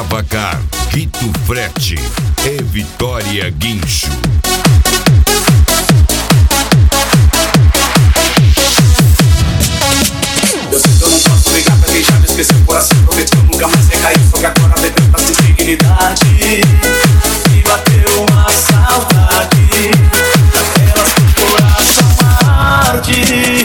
Blablacar, Guito Frete e Vitória Guincho. Eu sei que eu não posso ligar pra quem já me esqueceu. Por assim prometo que eu nunca mais recaí. Só que agora tem tanta dignidade. Me bateu uma saudade daquelas com o coração arde.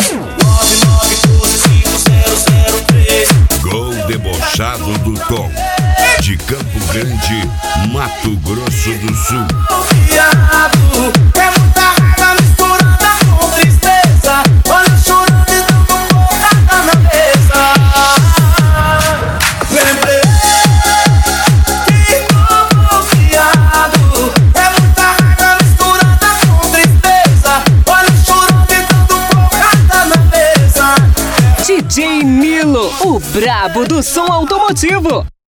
99125003. Gol debochado do Tom, de Campo Grande, Mato Grosso do Sul. Confiado, é muita raiva misturada com tristeza. Olha chorando e dando porrada na mesa. Lembrei que tô confiado, é muita raiva misturada com tristeza. Olha chorando e dando porrada na mesa. DJ Nilo, o brabo do som automotivo.